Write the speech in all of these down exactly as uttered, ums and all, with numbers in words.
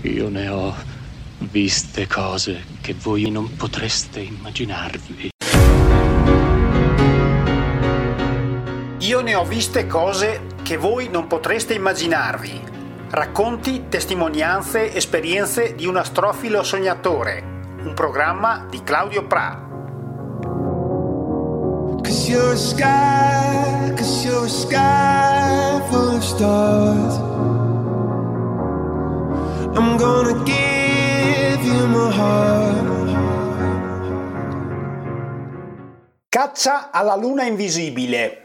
Io ne ho viste cose che voi non potreste immaginarvi. Io ne ho viste cose che voi non potreste immaginarvi. Racconti, testimonianze, esperienze di un astrofilo sognatore. Un programma di Claudio Pra. Cause you're a sky, cause you're a sky full of stars. I'm gonna give you my heart. Caccia alla luna invisibile.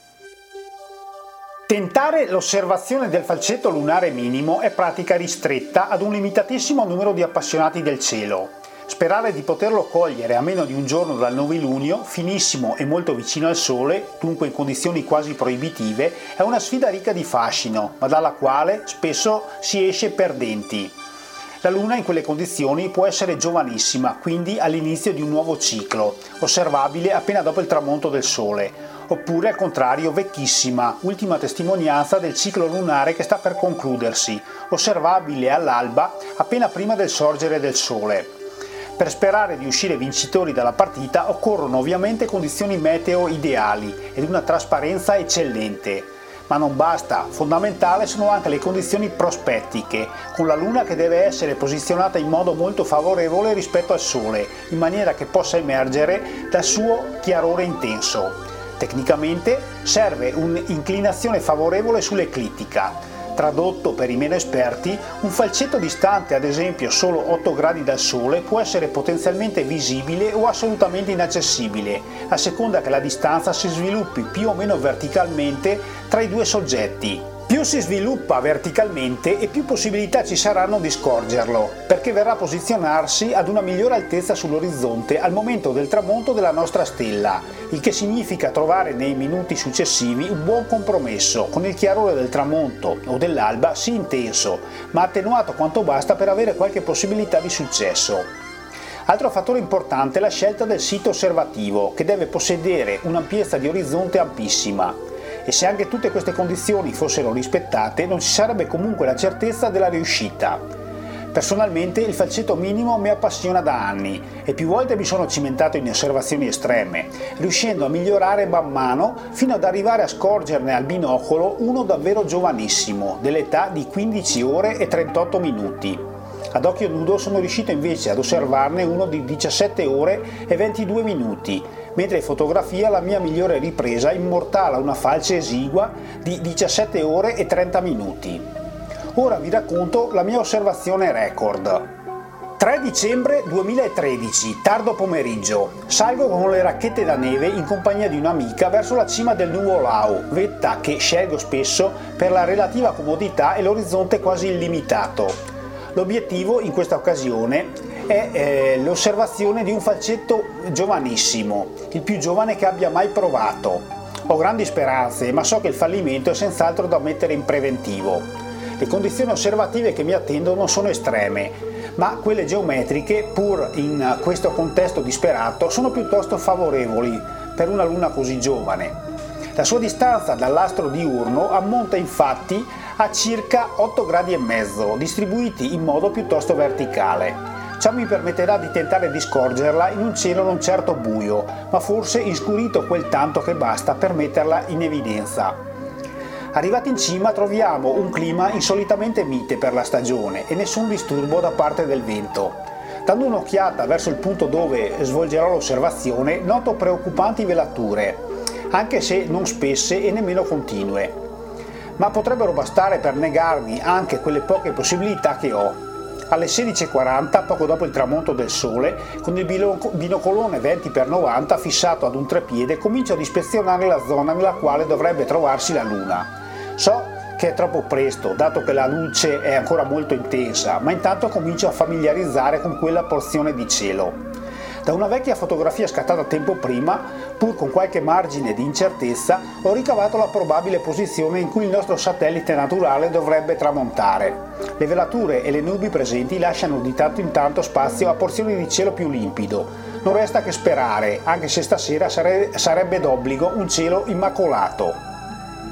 Tentare l'osservazione del falsetto lunare minimo è pratica ristretta ad un limitatissimo numero di appassionati del cielo. Sperare di poterlo cogliere a meno di un giorno dal novilunio, finissimo e molto vicino al Sole, dunque in condizioni quasi proibitive, è una sfida ricca di fascino, ma dalla quale spesso si esce perdenti. La Luna in quelle condizioni può essere giovanissima, quindi all'inizio di un nuovo ciclo, osservabile appena dopo il tramonto del Sole, oppure al contrario vecchissima, ultima testimonianza del ciclo lunare che sta per concludersi, osservabile all'alba appena prima del sorgere del Sole. Per sperare di uscire vincitori dalla partita occorrono ovviamente condizioni meteo ideali ed una trasparenza eccellente. Ma non basta, fondamentale sono anche le condizioni prospettiche, con la Luna che deve essere posizionata in modo molto favorevole rispetto al Sole, in maniera che possa emergere dal suo chiarore intenso. Tecnicamente serve un'inclinazione favorevole sull'eclittica. Tradotto per i meno esperti, un falsetto distante ad esempio solo otto gradi dal Sole può essere potenzialmente visibile o assolutamente inaccessibile, a seconda che la distanza si sviluppi più o meno verticalmente tra i due soggetti. Più si sviluppa verticalmente e più possibilità ci saranno di scorgerlo, perché verrà a posizionarsi ad una migliore altezza sull'orizzonte al momento del tramonto della nostra stella, il che significa trovare nei minuti successivi un buon compromesso con il chiarore del tramonto o dell'alba sì intenso, ma attenuato quanto basta per avere qualche possibilità di successo. Altro fattore importante è la scelta del sito osservativo, che deve possedere un'ampiezza di orizzonte ampissima. E se anche tutte queste condizioni fossero rispettate, non ci sarebbe comunque la certezza della riuscita. Personalmente il falsetto minimo mi appassiona da anni e più volte mi sono cimentato in osservazioni estreme, riuscendo a migliorare man mano fino ad arrivare a scorgerne al binocolo uno davvero giovanissimo, dell'età di quindici ore e trentotto minuti. Ad occhio nudo sono riuscito invece ad osservarne uno di diciassette ore e ventidue minuti, mentre in fotografia la mia migliore ripresa immortala una falce esigua di diciassette ore e trenta minuti. Ora vi racconto la mia osservazione record. tre dicembre duemilatredici, tardo pomeriggio. Salgo con le racchette da neve in compagnia di un'amica verso la cima del Nuvolao, vetta che scelgo spesso per la relativa comodità e l'orizzonte quasi illimitato. L'obiettivo in questa occasione è eh, l'osservazione di un falsetto giovanissimo, il più giovane che abbia mai provato. Ho grandi speranze, ma so che il fallimento è senz'altro da mettere in preventivo. Le condizioni osservative che mi attendono sono estreme, ma quelle geometriche, pur in questo contesto disperato, sono piuttosto favorevoli per una luna così giovane. La sua distanza dall'astro diurno ammonta infatti a circa otto gradi e mezzo, distribuiti in modo piuttosto verticale. Ciò mi permetterà di tentare di scorgerla in un cielo non certo buio, ma forse inscurito quel tanto che basta per metterla in evidenza. Arrivati in cima troviamo un clima insolitamente mite per la stagione e nessun disturbo da parte del vento. Dando un'occhiata verso il punto dove svolgerò l'osservazione, noto preoccupanti velature, anche se non spesse e nemmeno continue. Ma potrebbero bastare per negarmi anche quelle poche possibilità che ho. Alle sedici e quaranta, poco dopo il tramonto del Sole, con il binocolone venti per novanta fissato ad un trepiede, comincio ad ispezionare la zona nella quale dovrebbe trovarsi la Luna. So che è troppo presto, dato che la luce è ancora molto intensa, ma intanto comincio a familiarizzare con quella porzione di cielo. Da una vecchia fotografia scattata tempo prima, pur con qualche margine di incertezza, ho ricavato la probabile posizione in cui il nostro satellite naturale dovrebbe tramontare. Le velature e le nubi presenti lasciano di tanto in tanto spazio a porzioni di cielo più limpido. Non resta che sperare, anche se stasera sare- sarebbe d'obbligo un cielo immacolato.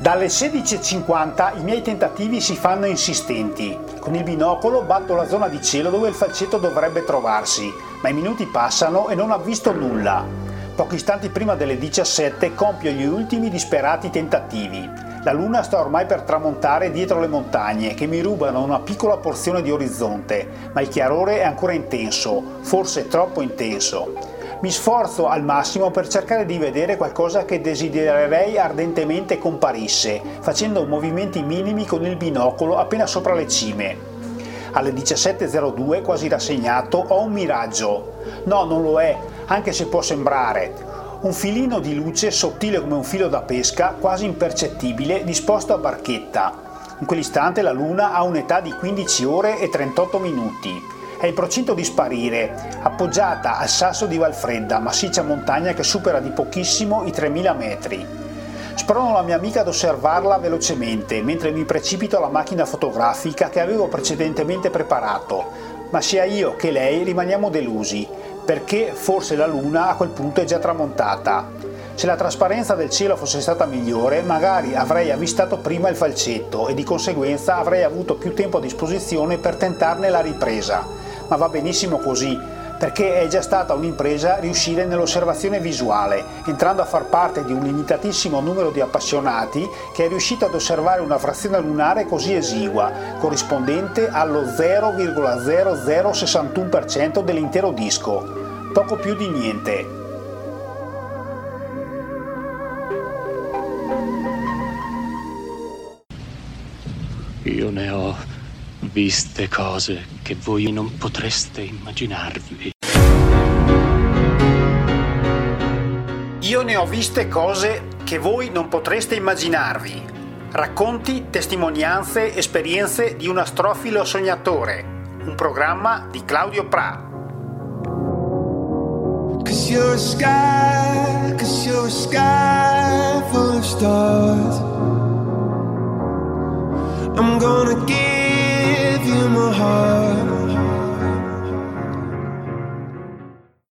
Dalle sedici e cinquanta i miei tentativi si fanno insistenti. Con il binocolo batto la zona di cielo dove il falcetto dovrebbe trovarsi, ma i minuti passano e non ho visto nulla. Pochi istanti prima delle diciassette compio gli ultimi disperati tentativi. La luna sta ormai per tramontare dietro le montagne che mi rubano una piccola porzione di orizzonte, ma il chiarore è ancora intenso, forse troppo intenso. Mi sforzo al massimo per cercare di vedere qualcosa che desidererei ardentemente comparisse, facendo movimenti minimi con il binocolo appena sopra le cime. Alle diciassette e zero due, quasi rassegnato, ho un miraggio. No, non lo è, anche se può sembrare. Un filino di luce sottile come un filo da pesca, quasi impercettibile, disposto a barchetta. In quell'istante la luna ha un'età di quindici ore e trentotto minuti. È in procinto di sparire, appoggiata al sasso di Valfredda, massiccia montagna che supera di pochissimo i tremila metri. Sprono la mia amica ad osservarla velocemente, mentre mi precipito alla macchina fotografica che avevo precedentemente preparato, ma sia io che lei rimaniamo delusi, perché forse la luna a quel punto è già tramontata. Se la trasparenza del cielo fosse stata migliore, magari avrei avvistato prima il falcetto e di conseguenza avrei avuto più tempo a disposizione per tentarne la ripresa. Ma va benissimo così, perché è già stata un'impresa riuscire nell'osservazione visuale, entrando a far parte di un limitatissimo numero di appassionati che è riuscito ad osservare una frazione lunare così esigua, corrispondente allo zero virgola zero zero sessantuno per cento dell'intero disco, poco più di niente. Io ne ho viste cose che voi non potreste immaginarvi. Io ne ho viste cose che voi non potreste immaginarvi. Racconti, testimonianze, esperienze di un astrofilo sognatore. Un programma di Claudio Pra. 'Cause you're a sky, 'cause you're a sky full of stars. I'm gonna give